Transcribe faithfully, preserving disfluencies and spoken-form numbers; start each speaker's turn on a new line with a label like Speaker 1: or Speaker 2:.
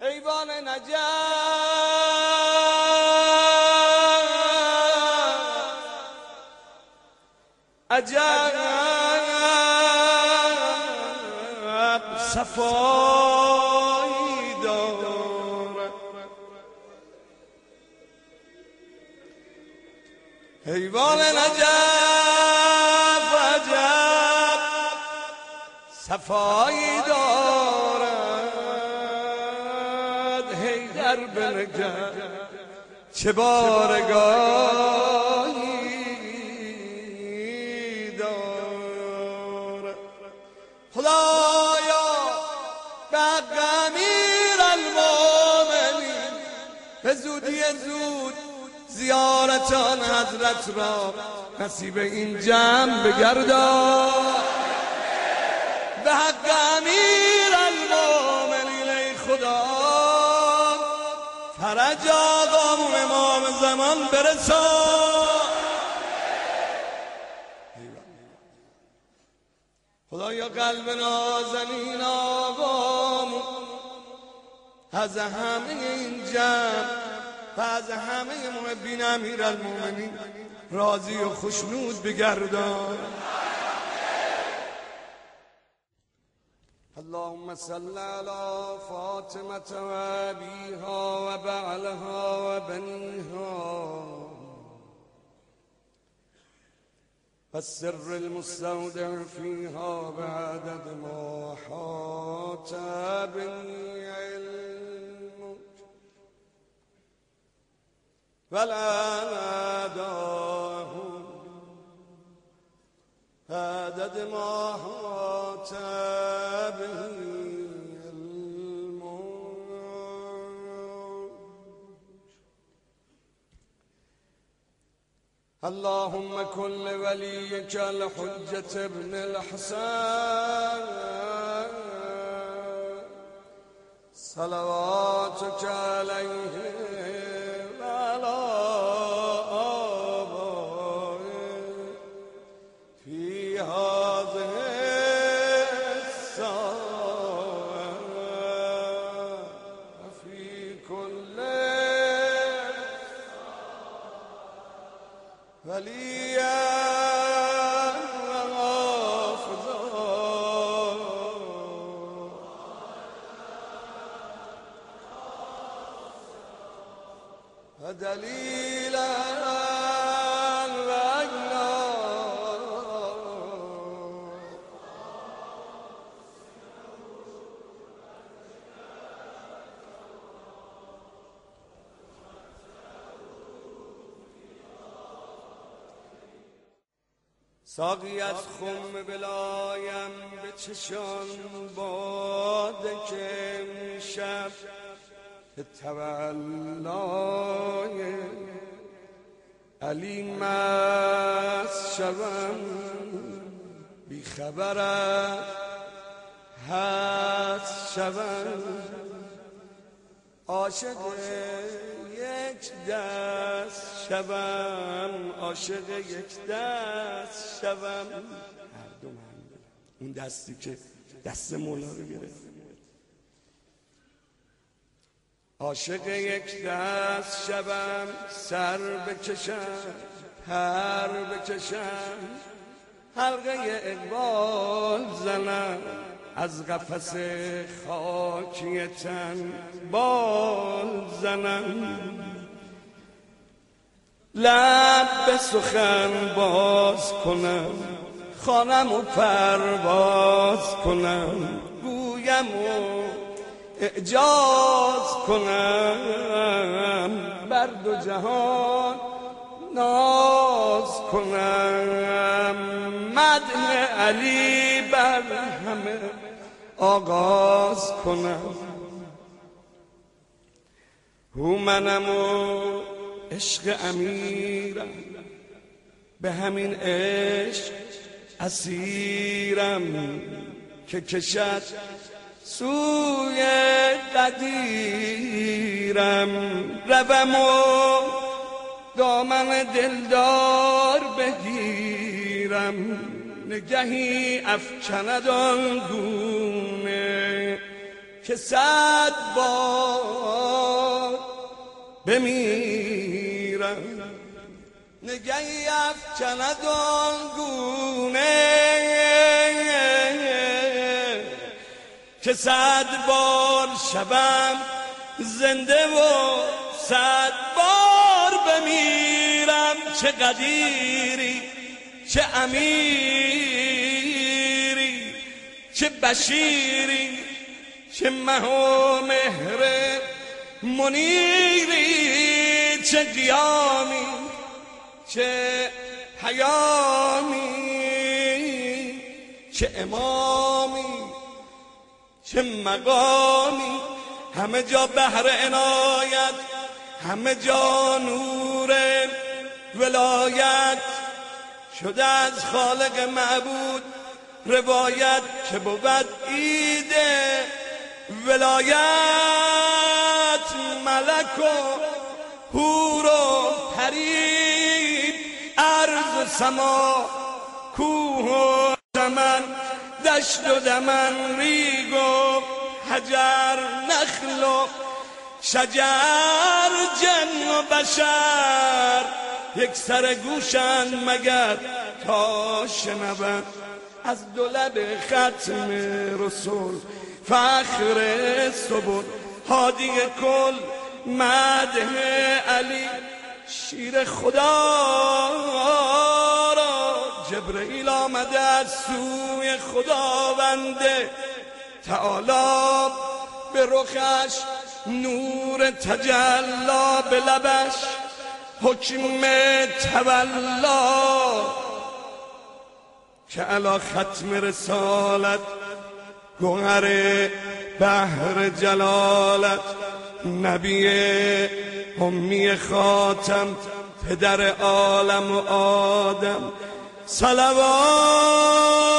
Speaker 1: ایوان نجف عجب صفایی دارد، ایوان نجف عجب صفایی دارد، حیدر به نجف چه بارگاهی دارد. خدایا به حق امیرالمومنین به زودی زود زیارت آن حضرت را نصیب این جمع بگردان. به حق امیرالمومنین ای خدا فرج آقامون امام زمان برسان. خدایا قلب نازنین آقامون از همه این جمع و از همه محبین امیرالمومنین راضی و خوشنود بگردان. اللهم صل على فاطمة و ابیها و بعلها و بنیها والسر المستودع فيها بعدد ما حاط به علمك والأعداء بعدد ما حاط به علمك. اللهم كن لوليك الحجة ابن الحسن صلواتك عليه وعلى آبائه في هذه الساعة وفي كل وليا وحافظا ودليلا وعينا ساقی از خم بلایم به چشان باده که امشب به تولای علی مست شوم، بی خبرت هست شوم، عاشق یک دست شوم، عاشق یک دست شوم. هر دو من اون دستی که دست مولا رو گرفت، عاشق یک دست شوم، سر بکشم پر بکشم، حلقه اقبال زنم، از قفس خاکی تن بال زنم، لب به سخن باز کنم، خوانم و پرواز کنم، گویم و اعجاز کنم، بر دو جهان ناز کنم، مدح علی بر همه آغاز کنم. هو منم و عشق امیرم، به همین عشق اسیرم، که کشد سوی قدیرم، روم و دامن دلدار بگیرم، نگهی افکند آن گونه که صد بار بمیرم. نگهی افکند آنگونه که صد بار شبم زنده و صد بار بمیرم. چه قدیری، چه امیری، چه بشیری، چه مه و مهر منیری، چه قیامی، چه پیامی، چه امامی، چه مقامی. همه جا بحر عنایت، همه جا نور ولایت. شده از خالق معبود روایت که بود عید ولایت. ملک و حور و پری، ارض و سما، کوه و چمن، دشت و دمن، ریگ و حجر، نخل و شجر، جن و بشر یک سر گوشن مگر تا شنون از دو لب ختم رسول فخر سبل هادی کل مدح علی شیر خدا را. جبرئیل آمده از سوی خداونده تعالی، به رخش نور تجلا، به لبش حکم تولا. که علی ختم رسالت گوهر بحر جلالت، نبی امی خاتم پدر عالم و آدم صلوات